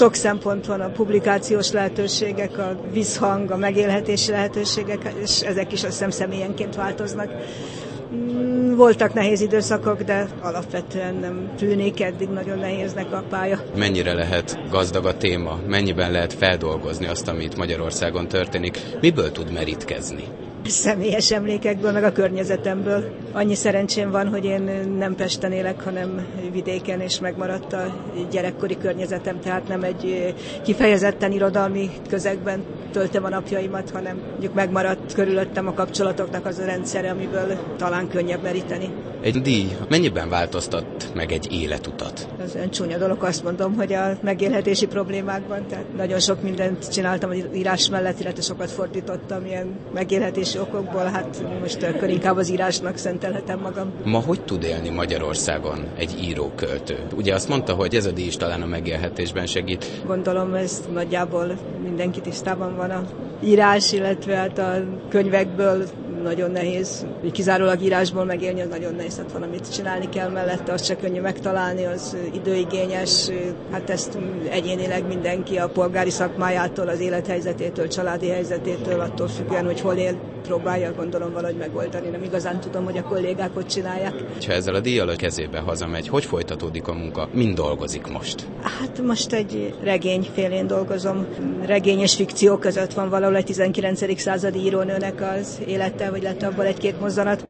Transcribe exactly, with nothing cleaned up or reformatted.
sok szempont van, a publikációs lehetőségek, a visszhang, a megélhetési lehetőségek, és ezek is azt hiszem személyenként változnak. Voltak nehéz időszakok, de alapvetően nem tűnik eddig nagyon nehéznek a pálya. Mennyire lehet gazdag a téma? Mennyiben lehet feldolgozni azt, amit Magyarországon történik? Miből tud merítkezni? Személyes emlékekből, meg a környezetemből. Annyi szerencsém van, hogy én nem Pesten élek, hanem vidéken, és megmaradt a gyerekkori környezetem, tehát nem egy kifejezetten irodalmi közegben töltöm a napjaimat, hanem mondjuk megmaradt körülöttem a kapcsolatoknak az a rendszere, amiből talán könnyebb meríteni. Egy díj mennyiben változtat meg egy életutat? Az olyan csúnya dolog, azt mondom, hogy a megélhetési problémákban, tehát nagyon sok mindent csináltam az írás mellett, illetve sokat fordítottam ilyen megélhetési okokból, hát most akkor inkább az írásnak szentelhetem magam. Ma hogy tud élni Magyarországon egy író-költő? Ugye azt mondta, hogy ez a díj is talán a megélhetésben segít. Gondolom, ez nagyjából mindenki tisztában van a írás, illetve hát a könyvekből nagyon nehéz, kizárólag írásból megélni, az nagyon nehéz, hát valamit csinálni kell mellette, azt se könnyű megtalálni, az időigényes, hát ezt egyénileg mindenki a polgári szakmájától, az élethelyzetétől, családi helyzetétől, attól függően, hogy hol él, próbálja gondolom valahogy megoldani. Nem igazán tudom, hogy a kollégák hogy csinálják. Ha ezzel a díjjal a kezébe hazamegy, hogy folytatódik a munka? Mind dolgozik most? Hát most egy regény félén dolgozom. Regény és fikció között van valahol egy tizenkilencedik századi írónőnek az élete, vagy lett abból egy-két mozzanat.